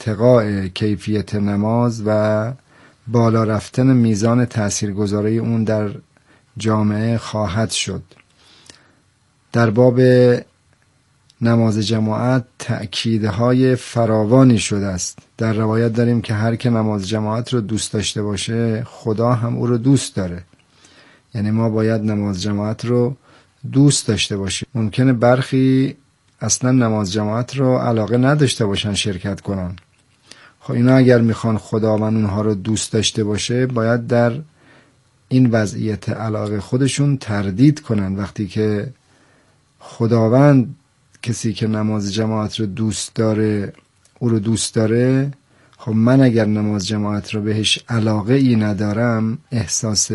ارتقاء کیفیت نماز و بالا رفتن میزان تاثیرگذاری اون در جامعه خواهد شد. در باب نماز جماعت تأکیدهای فراوانی شده است. در روایت داریم که هر که نماز جماعت رو دوست داشته باشه خدا هم او رو دوست داره. یعنی ما باید نماز جماعت رو دوست داشته باشیم. ممکنه برخی اصلا نماز جماعت رو علاقه نداشته باشن شرکت کنن. خب اینا اگر میخوان خداوند اونها رو دوست داشته باشه باید در این وضعیت علاقه خودشون تردید کنن. وقتی که خداوند کسی که نماز جماعت رو دوست داره او رو دوست داره، خب من اگر نماز جماعت رو بهش علاقه ای ندارم، احساس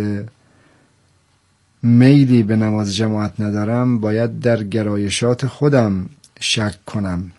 میلی به نماز جماعت ندارم، باید در گرایشات خودم شک کنم.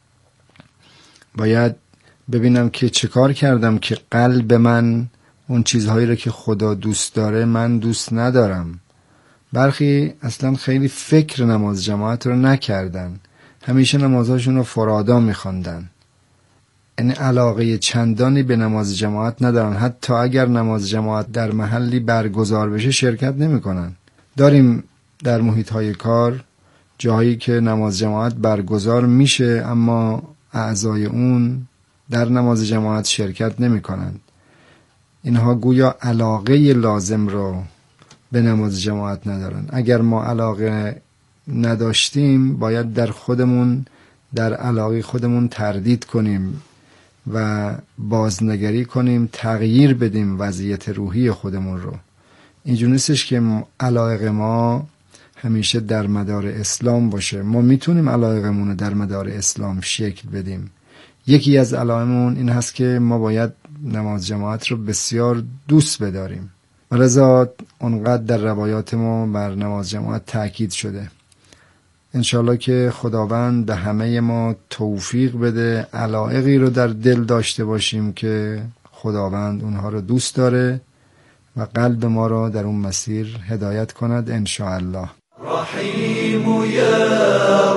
باید ببینم که چه کار کردم که قلب من اون چیزهایی رو که خدا دوست داره من دوست ندارم. برخی اصلا خیلی فکر نماز جماعت رو نکردن، همیشه نمازهاشون رو فرادا میخوندن، یعنی علاقه چندانی به نماز جماعت ندارن. حتی اگر نماز جماعت در محلی برگزار بشه شرکت نمیکنن. داریم در محیط های کار جایی که نماز جماعت برگزار میشه اما اعضای اون در نماز جماعت شرکت نمیکنن. اینها گویا علاقه لازم رو به نماز جماعت ندارن. اگر ما علاقه نداشتیم باید در خودمون، در علاقه خودمون تردید کنیم و بازنگری کنیم، تغییر بدیم وضعیت روحی خودمون رو. اینجور نیستش که علاقه ما همیشه در مدار اسلام باشه. ما میتونیم علاقمون رو در مدار اسلام شکل بدیم. یکی از علائمون این هست که ما باید نماز جماعت رو بسیار دوست بداریم. ولذا اونقدر در روایات ما بر نماز جماعت تاکید شده. انشالله که خداوند به همه ما توفیق بده علایقی رو در دل داشته باشیم که خداوند اونها رو دوست داره و قلب ما رو در اون مسیر هدایت کند انشاءالله. رحیم یا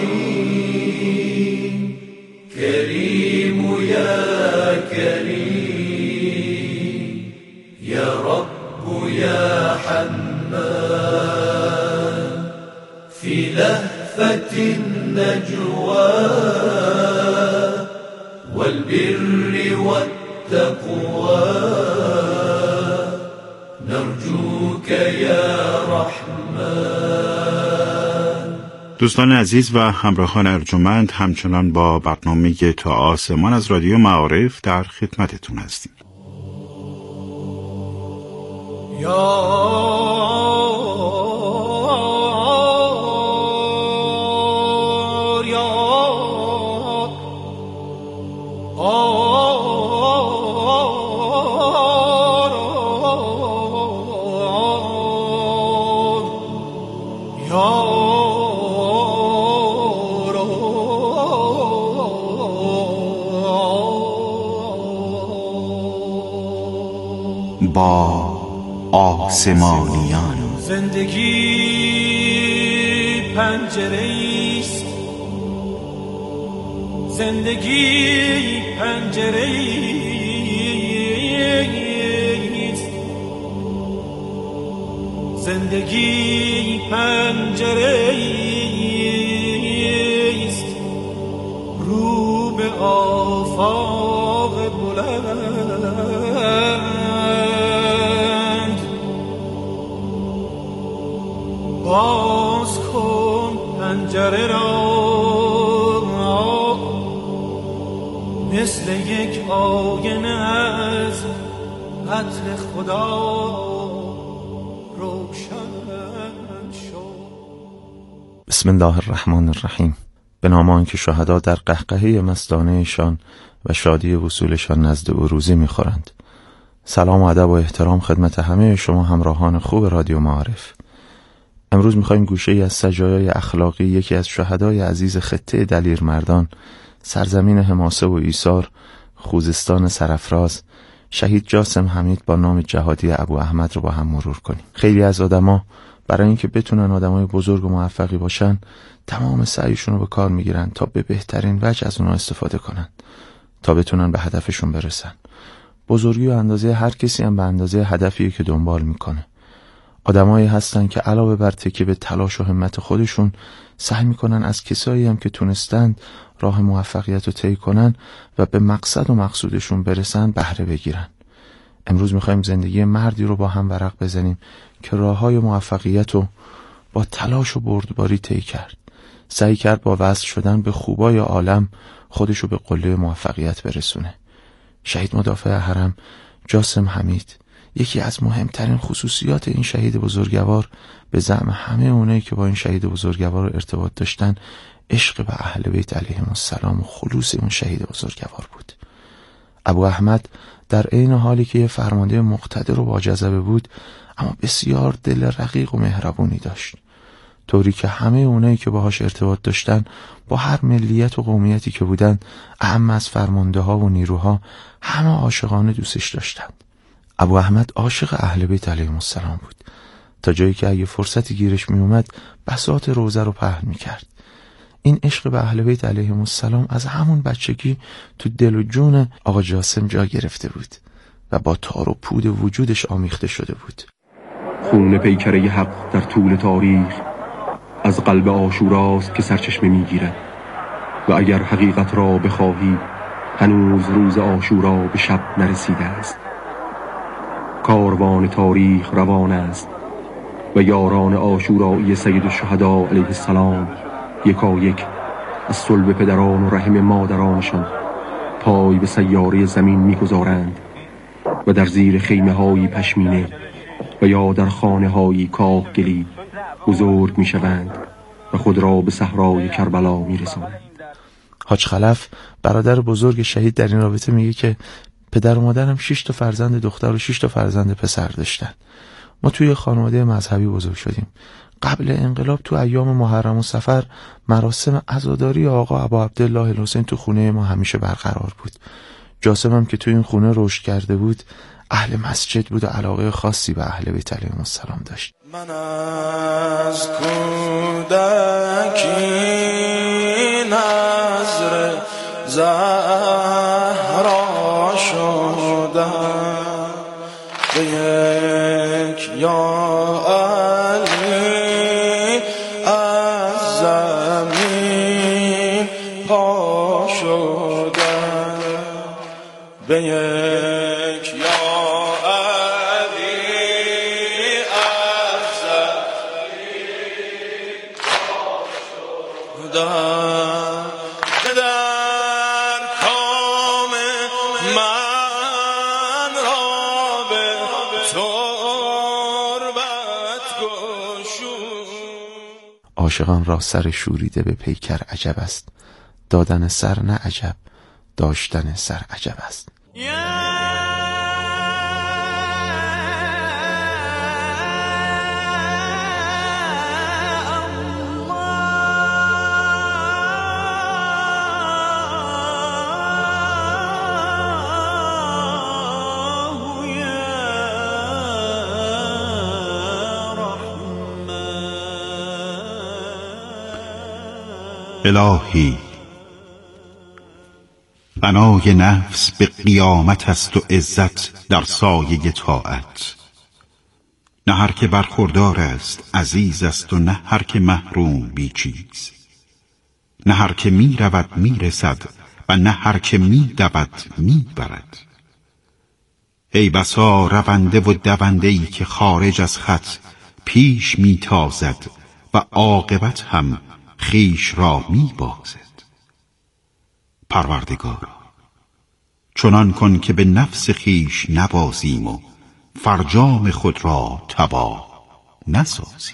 رحیم، کریم یا کریم، یا رب یا حنان، فی لهفة النجوى والبر والتقوى نرجوك یا رحمن. دوستان عزیز و همراهان ارجمند، همچنان با برنامه تا آسمان از رادیو معارف در خدمتتون هستیم. با آسمانیان زندگی پنجره‌ایست، زندگی پنجره‌ایست، زندگی پنجره‌ایست، رو به آفاق بلند. باز کن پنجره را، مثل یک آینه از عطر خدا روشن شد. بسم الله الرحمن الرحیم. به نام آنکه شهدا در قهقهه مستانه‌شان و شادی وصولشان نزد او روزی می‌خورند. سلام و ادب و احترام خدمت همه شما همراهان خوب رادیو معارف. امروز می‌خوایم گوشه‌ای از سجایای اخلاقی یکی از شهدای عزیز خطه دلیرمردان، سرزمین حماسه و ایثار، خوزستان سرافراز، شهید جاسم حمید با نام جهادی ابو احمد رو با هم مرور کنیم. خیلی از آدما برای اینکه بتونن آدمای بزرگ و موفقی باشن تمام سعیشون رو به کار میگیرن تا به بهترین وجه از اونها استفاده کنن. تا بتونن به هدفشون برسن. بزرگی و اندازه هر کسی هم به اندازه هدفیه که دنبال میکنه. آدمایی هستن که علاوه بر تکیه به تلاش و همت خودشون سعی میکنن از کسایی هم که تونستند راه موفقیت رو طی کنن و به مقصد و مقصودشون برسن بهره بگیرن. امروز میخوایم زندگی مردی رو با هم ورق بزنیم که راههای موفقیت رو با تلاش و بردباری طی کرد. سعی کرد با وصل شدن به خوبای عالم خودشو به قله موفقیت برسونه. شهید مدافع حرم جاسم حمید یکی از مهمترین خصوصیات این شهید بزرگوار به زعم همه اونایی که با این شهید بزرگوار ارتباط داشتن عشق به اهل بیت علیهم السلام و خلوص اون شهید بزرگوار بود. ابو احمد در عین حالی که یه فرمانده مقتدر و با جذبه بود اما بسیار دل رقیق و مهربونی داشت، طوری که همه اونایی که باهاش ارتباط داشتن با هر ملیت و قومیتی که بودن، اهم از فرمانده ها و نیروها، همه عاشقانه دوستش داشتند. ابو احمد عاشق اهل بیت علیهم السلام بود، تا جایی که اگه فرصتی گیرش می اومد بساط روزه رو پهن می کرد. این عشق به اهل بیت علیهم السلام از همون بچگی تو دل و جون آقا جاسم جا گرفته بود و با تار و پود وجودش آمیخته شده بود. خون پیکره حق در طول تاریخ از قلب عاشوراست که سرچشمه میگیرد و اگر حقیقت را بخواهی هنوز روز عاشورا به شب نرسیده است. کاروان تاریخ روان است و یاران عاشورایی سید الشهدا علیه السلام یکایک از صلب پدران و رحم مادرانشان پای به سیاره زمین میگذارند و در زیر خیمه هایی پشمینه و یا در خانه هایی کاهگلی بزرگ می شوند و خود را به صحرای کربلا می رسانند. حاج خلف برادر بزرگ شهید در این رابطه میگه که پدر و مادرم 6 تا فرزند دختر و 6 تا فرزند پسر داشتن. ما توی خانواده مذهبی بزرگ شدیم. قبل انقلاب تو ایام محرم و صفر مراسم عزاداری آقا ابا عبدالله الحسین تو خونه ما همیشه برقرار بود. جاسم هم که تو این خونه رشد کرده بود اهل مسجد بود و علاقه خاصی به اهل بیت علیهم السلام داشت. من از کودکی نظر زهرا شدم به یک یا علی از زمین پا شدم به یک یا عاشقان را سر شوریده به پیکر عجب است، دادن سر نه عجب، داشتن سر عجب است. الهی بنای نفس به قیامت است و عزت در سایه طاعت. نه هر که برخوردار است عزیز است و نه هر که محروم بی چیز. نه هر که می رود می رسد و نه هر که می دود می برد. ای بسا رونده و دونده‌ای که خارج از خط پیش می تازد و عاقبت هم خیش را می بازد. پروردگارا چنان کن که به نفس خیش نبازیم و فرجام خود را تباه نسازیم.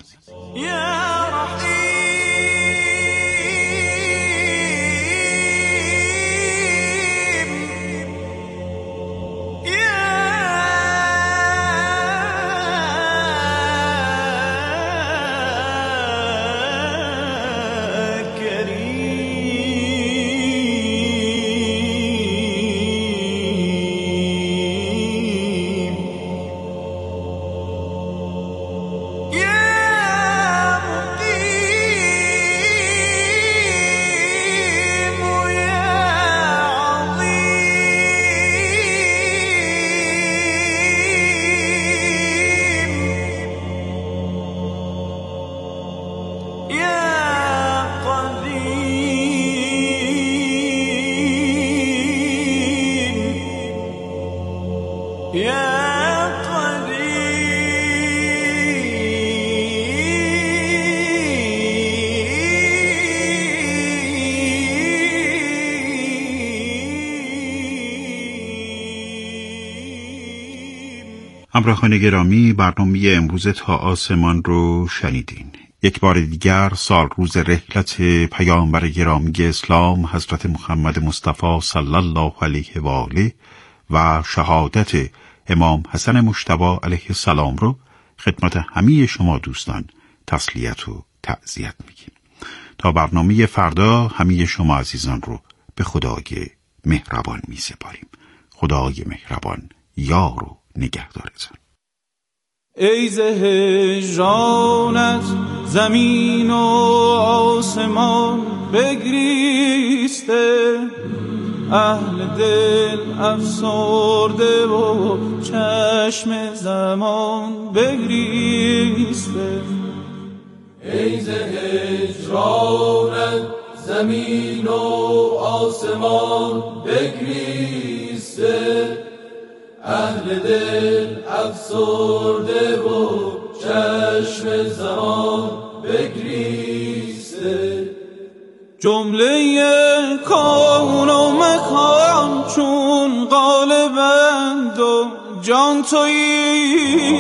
همراهان گرامی، برنامه امروز تا آسمان رو شنیدین. یک بار دیگر سال روز رحلت پیامبر گرامی اسلام حضرت محمد مصطفی صلی الله علیه و آله و شهادت امام حسن مجتبی علیه السلام رو خدمت همه شما دوستان تسلیت و تعزیت میگیم. تا برنامه فردا همه شما عزیزان رو به خدای مهربان میسپاریم. خدای مهربان یار و نگهدارتان. ای ز هجرانت زمین و آسمان بگریسته، اهل دل افسرده و چشم زمان بگریسته. ای ز هجرانت زمین و آسمان بگریسته، اهل دل افسرده و چشم زمان بگریسته. جمله کون و مکان چون غالبند و جان تویی،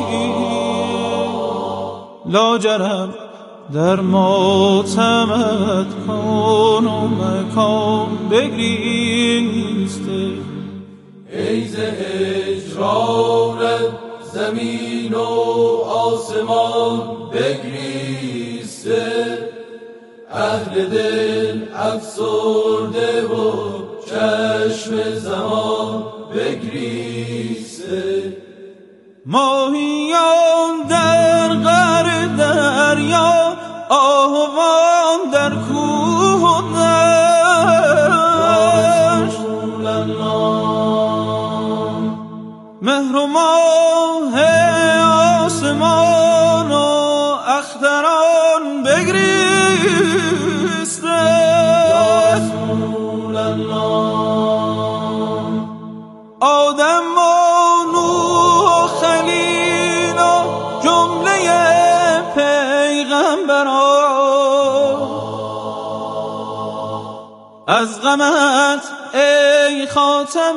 لاجرم در ماتمت کون و مکان بگریسته. ای ز هجرانت زمین و آسمان بگریسته، اهل دل افسرده و چشم زمان بگریسته. ماهیان در قعر دریا، آهوان در کوه و دشت، مهر و ماه آسمان و اختران بگریسته. آدم و نوح و خلیل و جمله پیغمبران، از غمت ای خاتم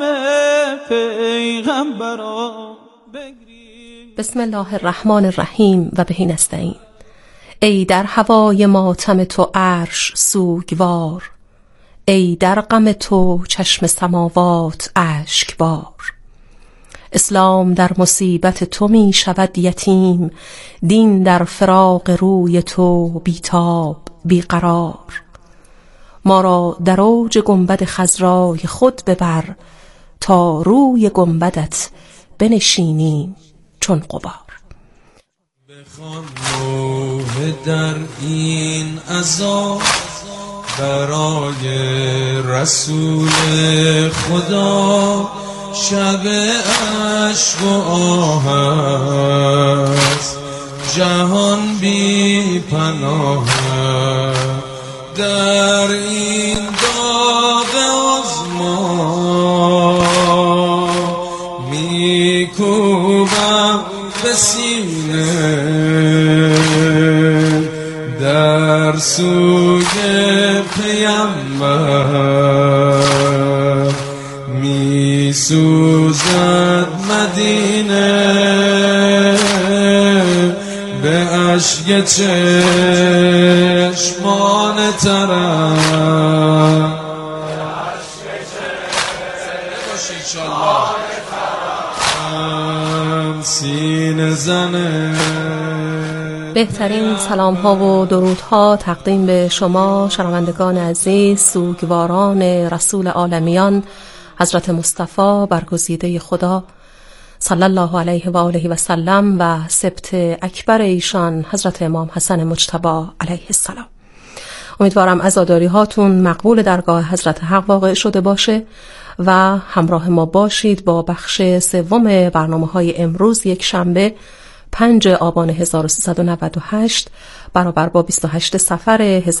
پیغمبران. بسم الله الرحمن الرحیم و به نستعین. ای در هوای ماتم تو عرش سوگوار، ای در غم تو چشم سماوات اشکبار. اسلام در مصیبت تو می شود یتیم، دین در فراق روی تو بیتاب بیقرار. ما را در اوج گنبد خضرای خود ببر، تا روی گنبدت بنشینیم چون غبار. بخوان نوح در این عذاب برای رسول خدا، شب اشک و آه است، جهان بی پناه در این داغ آزمان. میکوبم به سینه در سوی پیامبر، میسوزد مدینه به اشک چشمان ترم. سینه زنه. بهترین سلام ها و درود ها تقدیم به شما شنوندگان عزیز، سوگواران رسول عالمیان حضرت مصطفی برگزیده خدا صلی الله علیه و آله و سلم و سبط اکبر ایشان حضرت امام حسن مجتبی علیه السلام. امیدوارم عزاداری هاتون مقبول درگاه حضرت حق واقع شده باشه و همراه ما باشید با بخش سوم برنامه‌های امروز، یک شنبه 5 آبان 1398 برابر با 28 صفر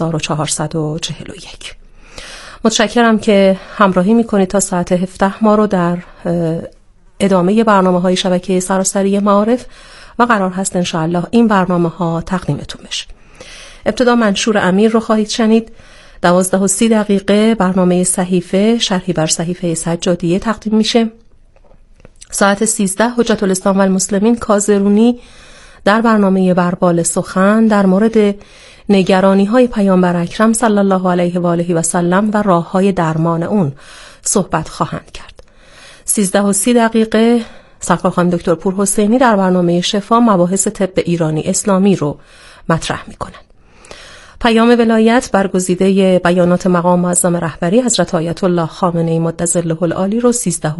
1441. متشکرم که همراهی میکنید تا ساعت 17 ما رو در ادامه برنامه‌های شبکه سراسری معارف و قرار هست انشاءالله این برنامه‌ها تقدیمتون بشه. ابتدا منشور امیر رو خواهید شنید. 12:30 برنامه صحیفه شرحی بر صحیفه سجادیه تقدیم میشه. ساعت 13 حجت الاسلام و المسلمین کازرونی در برنامه بربال سخن در مورد نگرانی‌های پیامبر اکرم صلی الله علیه و آله و سلم و راه‌های درمان اون صحبت خواهند کرد. 13:30 سرکار خانم دکتر پور حسینی در برنامه شفا مباحث طب ایرانی اسلامی رو مطرح می‌کنند. پیام ولایت برگزیده بیانات مقام معظم رهبری حضرت آیت الله خامنه‌ای مدظله العالی رو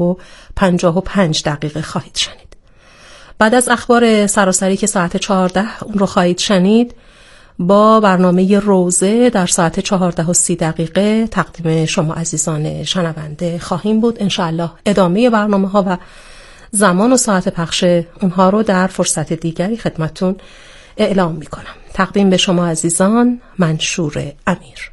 13:55 خواهید شنید. بعد از اخبار سراسری که ساعت 14 اون رو خواهید شنید، با برنامه روزه در ساعت 14:30 تقدیم شما عزیزان شنونده خواهیم بود. انشاءالله ادامه برنامه‌ها و زمان و ساعت پخش اونها رو در فرصت دیگری خدمتتون اعلام می‌کنم. تقدیم به شما عزیزان منشور امیر.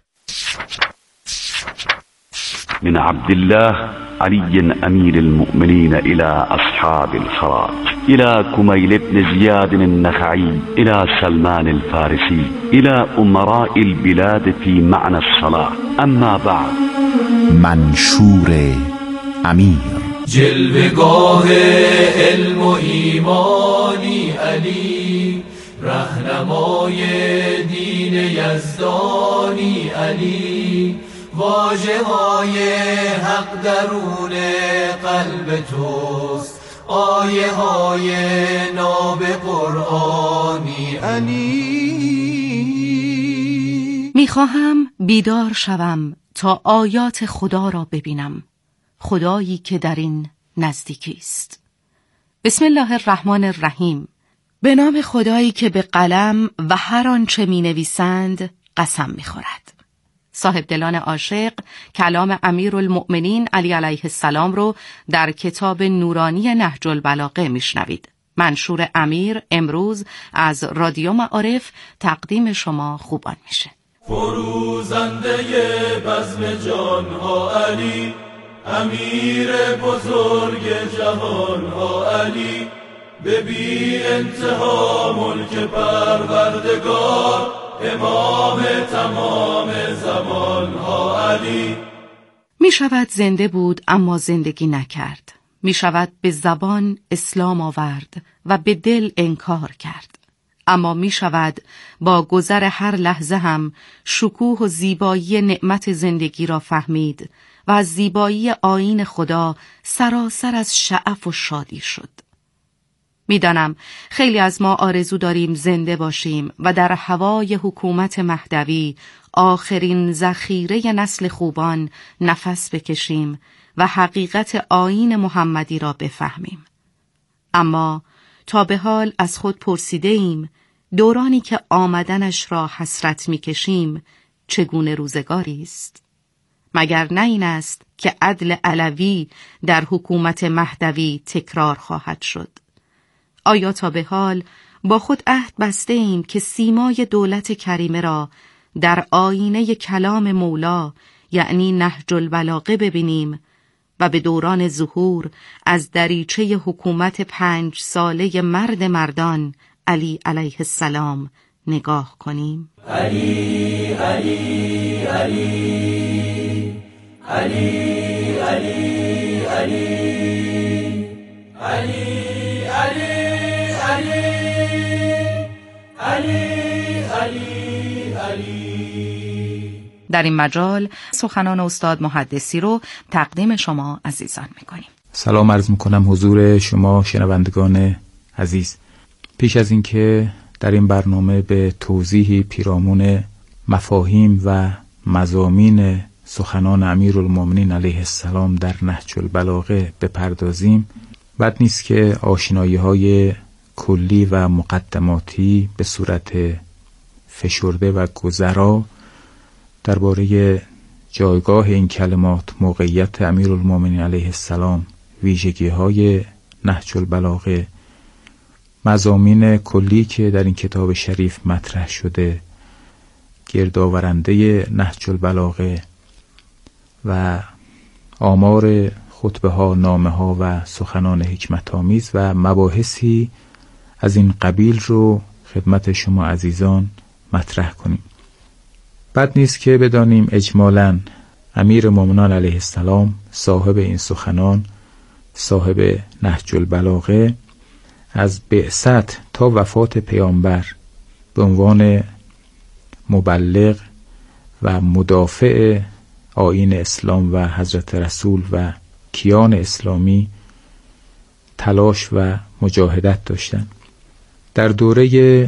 من عبد الله علي امير المؤمنين الى اصحاب الفراق الى كميل بن زياد النخعي الى سلمان الفارسي الى امراء البلاد في معنى الصلاة. اما بعد. منشور امیر. جلوگاه علم و ایمانی علی، رهنمای دین یزدانی علی، واژه‌های حق درون قلب توست، آیه های ناب قرآنی علی. میخواهم بیدار شوم تا آیات خدا را ببینم، خدایی که در این نزدیکی است. بسم الله الرحمن الرحیم. به نام خدایی که به قلم و هر آنچه می نویسند قسم می خورد. صاحب دلان عاشق کلام امیرالمؤمنین علی علیه السلام رو در کتاب نورانی نهج البلاغه می شنوید. منشور امیر امروز از رادیو معارف تقدیم شما خوبان میشه. فروزنده بزم جانها علی، امیر بزرگ جهانها علی، به بی انتها ملک پروردگار، امام تمام زمانها علی. می شود زنده بود اما زندگی نکرد، می شود به زبان اسلام آورد و به دل انکار کرد، اما می شود با گذر هر لحظه هم شکوه و زیبایی نعمت زندگی را فهمید و از زیبایی آیین خدا سراسر از شعف و شادی شد. میدانم خیلی از ما آرزو داریم زنده باشیم و در هوای حکومت مهدوی آخرین ذخیره نسل خوبان نفس بکشیم و حقیقت آیین محمدی را بفهمیم. اما تا به حال از خود پرسیده ایم دورانی که آمدنش را حسرت میکشیم چگونه روزگاری است؟ مگر نه این است که عدل علوی در حکومت مهدوی تکرار خواهد شد؟ آیا تا به حال با خود عهد بسته ایم که سیمای دولت کریمه را در آینه کلام مولا یعنی نهج البلاغه ببینیم و به دوران ظهور از دریچه حکومت 5 ساله مرد مردان علی علیه السلام نگاه کنیم؟ علی علی علی علی علی علی علی علی علی علی علی. در این مجال سخنان استاد محدثی رو تقدیم شما عزیزان میکنیم. سلام عرض میکنم حضور شما شنوندگان عزیز. پیش از اینکه در این برنامه به توضیحی پیرامون مفاهیم و مضامین سخنان امیرالمومنین علیه السلام در نهج البلاغه بپردازیم، بد نیست که آشنایی‌های کلی و مقدماتی به صورت فشرده و گذرا درباره جایگاه این کلمات، موقعیت امیرالمومنین علیه السلام، ویژگی‌های نهج البلاغه، مضامین کلی که در این کتاب شریف مطرح شده، گردآورنده نهج البلاغه و آمار خطبه ها، نامه ها و سخنان حکمت آمیز و مباحثی از این قبیل رو خدمت شما عزیزان مطرح کنیم. بد نیست که بدانیم اجمالاً امیر مومنان علیه السلام صاحب این سخنان، صاحب نهج البلاغه، از بعثت تا وفات پیامبر به عنوان مبلغ و مدافع آیین اسلام و حضرت رسول و کیان اسلامی تلاش و مجاهدت داشتند. در دوره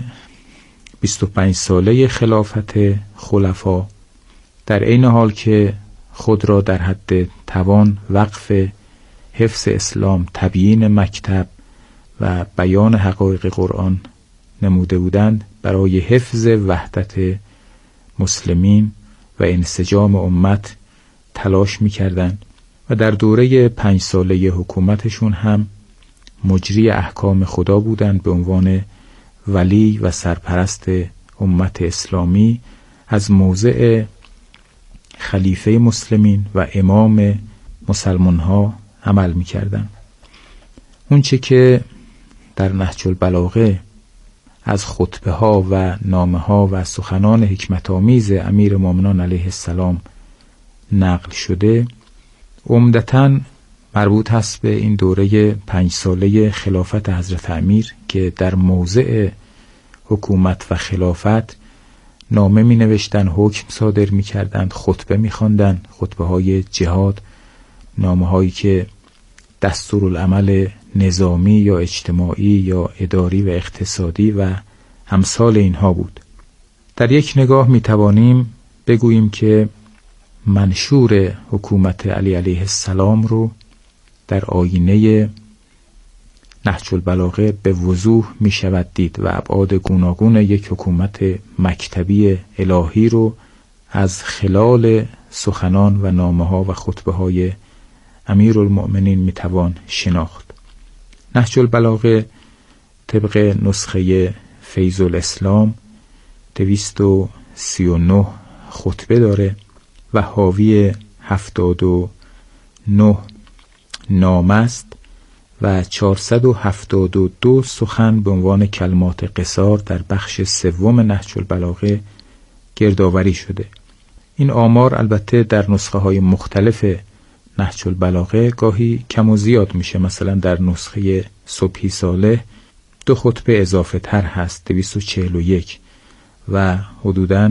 25 ساله خلافت خلفا، در عین حال که خود را در حد توان وقف حفظ اسلام، تبیین مکتب و بیان حقایق قرآن نموده بودند، برای حفظ وحدت مسلمین و انسجام امت تلاش می‌کردند و در دوره 5 ساله حکومتشون هم مجری احکام خدا بودند. به عنوان ولی و سرپرست امت اسلامی از موضع خلیفه مسلمین و امام مسلمان ها عمل می‌کردند. اون چه که در نهج البلاغه از خطبه ها و نامه ها و سخنان حکمت آمیز امیر مومنان علیه السلام نقل شده، عمدتاً مربوط هست به این دوره 5 ساله خلافت حضرت امیر که در موضع حکومت و خلافت نامه می نوشتن، حکم صادر می کردن، خطبه می خواندن، خطبه های جهاد، نامه هایی که دستورالعمل نظامی یا اجتماعی یا اداری و اقتصادی و امثال اینها بود. در یک نگاه می توانیم بگوییم که منشور حکومت علی علیه السلام رو در آینه نهج البلاغه به وضوح می شود دید و ابعاد گوناگون یک حکومت مکتبی الهی رو از خلال سخنان و نامه ها و خطبه های امیرالمؤمنین می توان شناخت. نهج البلاغه طبق نسخه فیض الاسلام 239 خطبه داره و حاوی 79 نامه است و 472 سخن به عنوان کلمات قصار در بخش سوم نهج البلاغه گردآوری شده. این آمار البته در نسخه های مختلف نهج البلاغه گاهی کم و زیاد میشه. مثلا در نسخه صبحی صالح 2 خطبه اضافه تر هست، 241 و حدوداً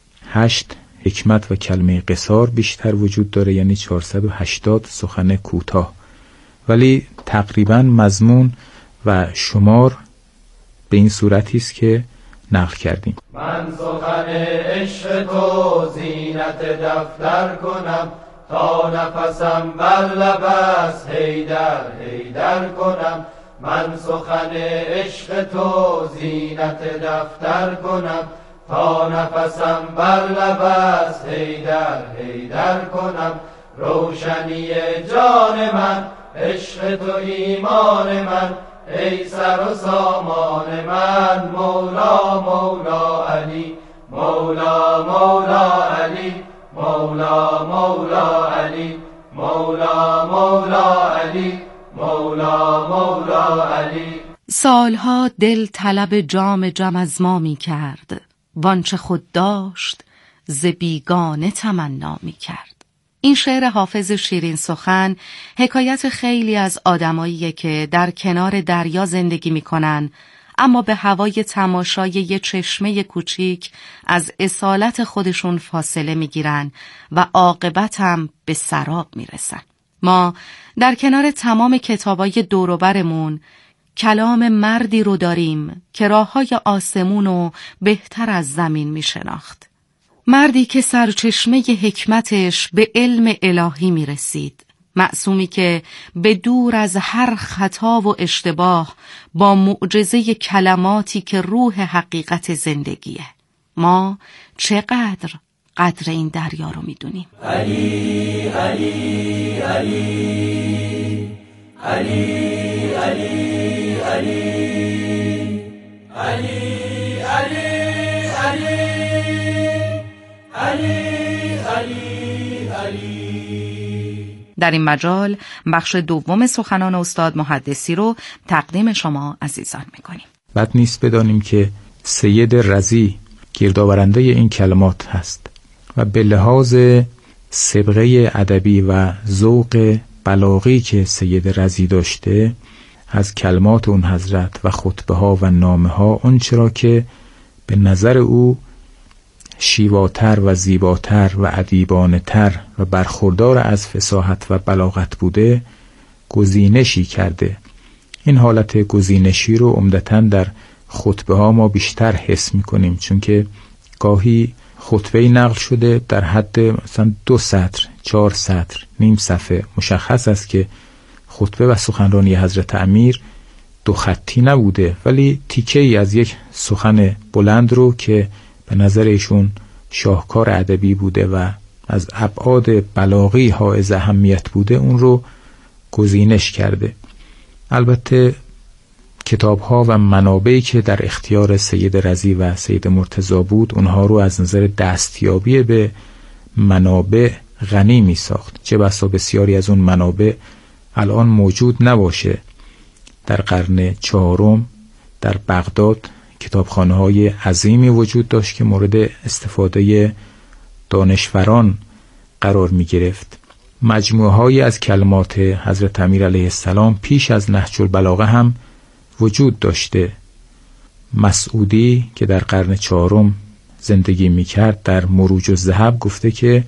8 حکمت و کلمه قصار بیشتر وجود داره، یعنی 480 سخن کوتاه، ولی تقریباً مضمون و شمار به این صورتی است که نقل کردیم. من سخن عشق تو زینت دفتر کنم، تا نفسم بر لب است حیدر حیدر کنم. من سخن عشق تو زینت دفتر کنم، تا نفسم بر لب است حیدر حیدر کنم. روشنی جان من عشق تو ایمان من، ای سر و سامان من. مولا مولا علی، مولا مولا علی، مولا مولا علی، مولا مولا علی، مولا مولا علی. سالها دل طلب جام جم از ما می کرد، وانچه خود داشت ز بیگانه تمنا می کرد. این شعر حافظ شیرین سخن حکایت خیلی از آدماییه که در کنار دریا زندگی میکنن، اما به هوای تماشای یه چشمه کوچیک از اصالت خودشون فاصله میگیرن و عاقبت هم به سراب میرسن. ما در کنار تمام کتابای دور و برمون کلام مردی رو داریم که راههای آسمونو بهتر از زمین میشناخت. مردی که سرچشمه حکمتش به علم الهی می رسید. معصومی که به دور از هر خطا و اشتباه با معجزه کلماتی که روح حقیقت زندگیه. ما چقدر قدر این دریا رو می دونیم؟ علی علی علی علی علی علی علی علی علی علی علی علی. در این مجال بخش دوم سخنان استاد محدثی رو تقدیم شما عزیزان میکنیم. بد نیست بدانیم که سید رضی گردآورنده این کلمات هست و به لحاظ سبقه ادبی و ذوق بلاغی که سید رضی داشته، از کلمات اون حضرت و خطبه ها و نامه ها اون چرا که به نظر او شیواتر و زیباتر و ادیبانه تر و برخوردار از فصاحت و بلاغت بوده گزینشی کرده. این حالت گزینشی رو عمدتاً در خطبه ها ما بیشتر حس میکنیم، چون که گاهی خطبه نقل شده در حد مثلا 2 سطر، 4 سطر، نیم صفحه. مشخص است که خطبه و سخنرانی حضرت امیر 2 خطی نبوده، ولی تیکه ای از یک سخن بلند رو که به نظر ایشون شاهکار ادبی بوده و از ابعاد بلاغی حائز اهمیت بوده، اون رو گزینش کرده. البته کتاب‌ها و منابعی که در اختیار سید رضی و سید مرتضی بود، اونها رو از نظر دستیابی به منابع غنی می ساخت. چه بسا بسیاری از اون منابع الان موجود نباشه. در قرن 4 در بغداد کتابخانه‌های عظیمی وجود داشت که مورد استفاده دانشوران قرار می گرفت. مجموعه‌هایی از کلمات حضرت امیر علیه السلام پیش از نهج البلاغه هم وجود داشته. مسعودی که در قرن 4 زندگی میکرد در مروج الذهب گفته که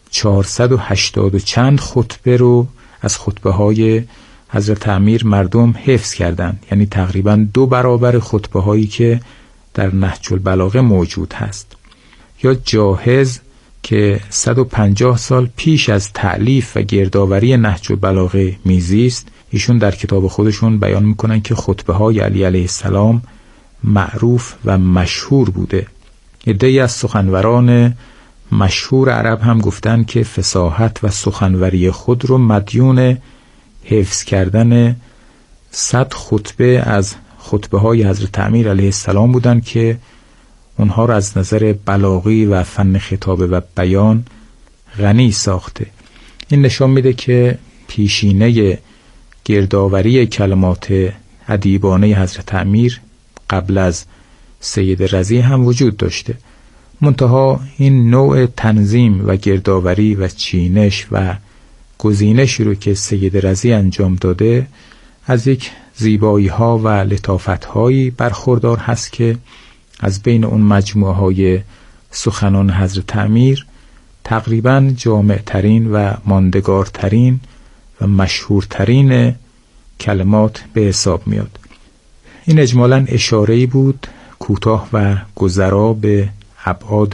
480 و چند خطبه رو از خطبه های حضرت امیر مردم حفظ کردند، یعنی تقریباً 2 برابر خطبه هایی که در نهج البلاغه موجود هست. یا جاهز که 150 سال پیش از تألیف و گردآوری نهج البلاغه میزیست، ایشون در کتاب خودشون بیان میکنن که خطبه های علی علیه السلام معروف و مشهور بوده. عده‌ای از سخنوران مشهور عرب هم گفتن که فصاحت و سخنوری خود رو مدیون حفظ کردن 100 خطبه از خطبه های حضرت امیر علیه السلام بودن که اونها رو از نظر بلاغی و فن خطابه و بیان غنی ساخته. این نشان میده که پیشینه گردآوری کلمات ادیبانه حضرت امیر قبل از سید رضی هم وجود داشته. منتها این نوع تنظیم و گردآوری و چینش و گزینشی رو که سید رضی انجام داده از یک زیبایی ها و لطافت هایی برخوردار هست که از بین اون مجموعه های سخنان حضرت امیر تقریباً جامع ترین و ماندگارترین و مشهورترین کلمات به حساب میاد. این اجمالاً اشاره‌ای بود کوتاه و گذرا به ابعاد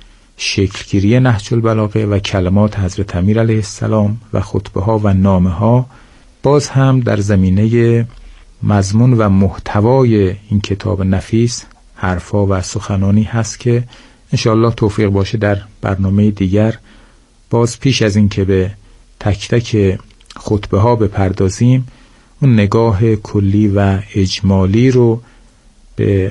شکلگیری نهج البلاغه و کلمات حضرت امیر علیه السلام و خطبه ها و نامه ها. باز هم در زمینه مضمون و محتوای این کتاب نفیس حرفا و سخنانی هست که انشاءالله توفیق باشه در برنامه دیگر باز پیش از این که به تک تک خطبه ها بپردازیم اون نگاه کلی و اجمالی رو به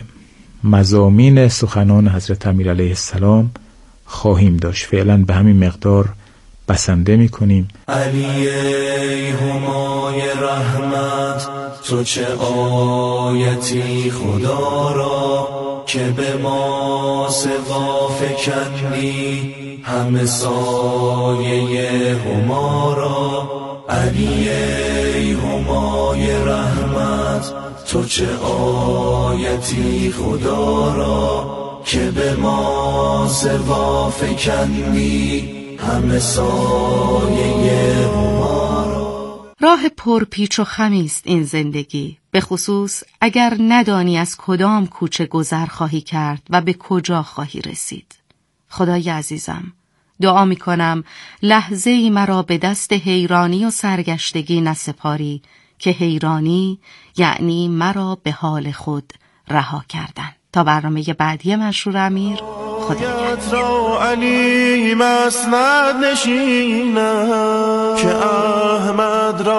مضامین سخنان حضرت امیر علیه السلام خواهیم داشت. فعلا به همین مقدار بسنده می کنیم. علی ای همای رحمت، تو چه آیتی خدا را که به ما سقا فکندی همه سایه هما را. علی ای همای رحمت، تو چه آیتی خدا را که به ما سقا فکندی همه سایه هما را. راه پرپیچ و خمی است این زندگی، به خصوص اگر ندانی از کدام کوچه گذر خواهی کرد و به کجا خواهی رسید. خدای عزیزم، دعا می کنم لحظه‌ای مرا به دست حیرانی و سرگشتگی نسپاری که حیرانی یعنی مرا به حال خود رها کردن. تا برنامه بعدی مشهور امیر، خدا نگهدار. علی مسند نشینم که احمد را